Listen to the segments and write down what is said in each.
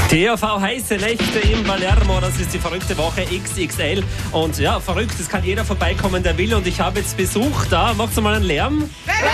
THV heiße Nächte im Palermo, das ist die verrückte Woche XXL. Und ja, verrückt, es kann jeder vorbeikommen, der will. Und ich habe jetzt Besuch da. Macht's mal einen Lärm.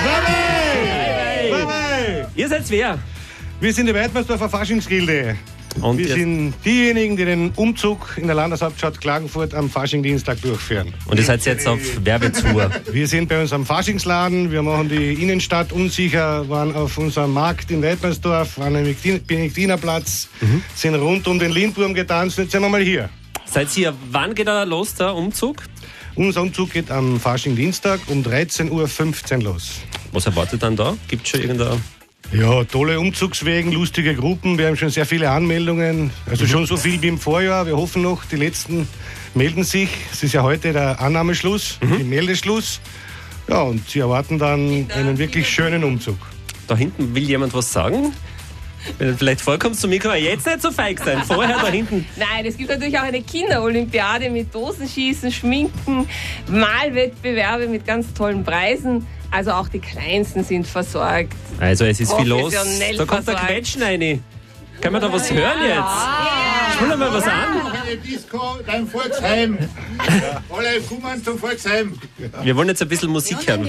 Hey! Ihr seid wer? Wir sind die Weidmannsdorfer Faschingsgilde. Und wir sind diejenigen, die den Umzug in der Landeshauptstadt Klagenfurt am Faschingdienstag durchführen. Und ihr seid jetzt auf Werbetour. Wir sind bei uns am Faschingsladen, wir machen die Innenstadt unsicher, waren auf unserem Markt in Weidmannsdorf, waren am Benediktinerplatz, sind rund um den Lindwurm getanzt und jetzt sind wir mal hier. Seid ihr, wann geht er los, der Umzug? Unser Umzug geht am Faschingdienstag um 13:15 Uhr los. Was erwartet dann da? Gibt es schon irgendeine... Ja, tolle Umzugswegen, lustige Gruppen. Wir haben schon sehr viele Anmeldungen. Also schon so viel wie im Vorjahr. Wir hoffen noch, die letzten melden sich. Es ist ja heute der Annahmeschluss, der Meldeschluss. Ja, und sie erwarten dann einen wirklich schönen Umzug. Da hinten will jemand was sagen? Wenn du vielleicht vorkommst zum Mikro, jetzt nicht so feig sein. Vorher da hinten. Nein, es gibt natürlich auch eine Kinderolympiade mit Dosenschießen, Schminken, Malwettbewerbe mit ganz tollen Preisen. Also auch die Kleinsten sind versorgt. Also es ist viel los. Professionell Da kommt der versorgt. Quetschen rein. Können wir da was hören jetzt? Spielen wir mal was an. Eine Disco, dein Volksheim. Alle kommen zum Volksheim. Wir wollen jetzt ein bisschen Musik hören.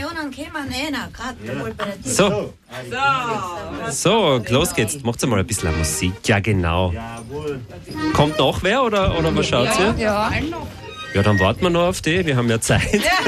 So, so, los geht's. Macht's mal ein bisschen Musik. Ja, genau. Kommt noch wer oder was schaut ihr? Ja. Ja, dann warten wir noch auf die. Wir haben ja Zeit.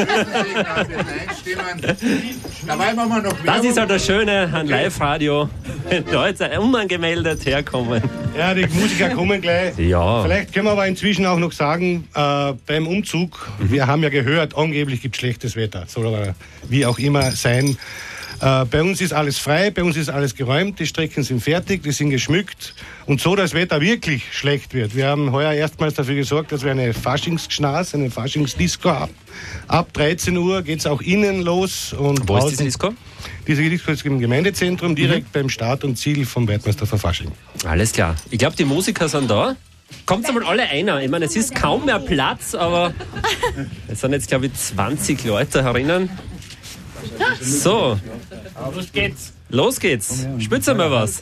Dabei machen wir noch Das ist halt das Schöne an Live-Radio. Wenn Leute unangemeldet herkommen. Ja, die Musiker kommen gleich. Ja. Vielleicht können wir aber inzwischen auch noch sagen, beim Umzug, wir haben ja gehört, angeblich gibt es schlechtes Wetter. Soll aber wie auch immer sein. Bei uns ist alles frei, bei uns ist alles geräumt, die Strecken sind fertig, die sind geschmückt. Und so das Wetter wirklich schlecht wird. Wir haben heuer erstmals dafür gesorgt, dass wir eine Faschingsgschnas, eine Faschingsdisco haben. Ab 13 Uhr geht es auch innen los. Und Wo ist diese Disco? Diese Disco ist im Gemeindezentrum, direkt beim Start und Ziel vom Weidmannsdorfer Fasching. Alles klar. Ich glaube, die Musiker sind da. Kommt einmal alle einer. Ich meine, es ist kaum mehr Platz, aber es sind jetzt, glaube ich, 20 Leute herinnen. So, Los geht's. los geht's. Spitze mal was.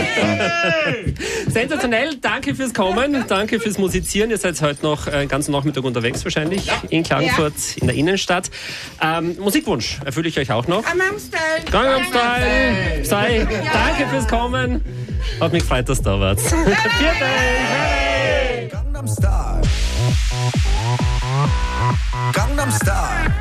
Sensationell, danke fürs Kommen, danke fürs Musizieren. Ihr seid heute noch den ganzen Nachmittag unterwegs wahrscheinlich in Klagenfurt, in der Innenstadt. Musikwunsch erfülle ich euch auch noch. Gangnam Style. Gangnam Style. Sei, danke fürs Kommen. Hat mich gefreut, dass du da wart. Hey. Gangnam Style. Gangnam Style.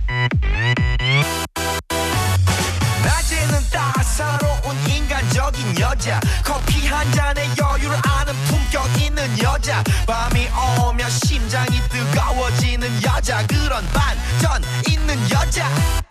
낮에는 따사로운 인간적인 여자 커피 한 잔에 여유를 아는 품격 있는 여자 밤이 오면 심장이 뜨거워지는 여자 그런 반전 있는 여자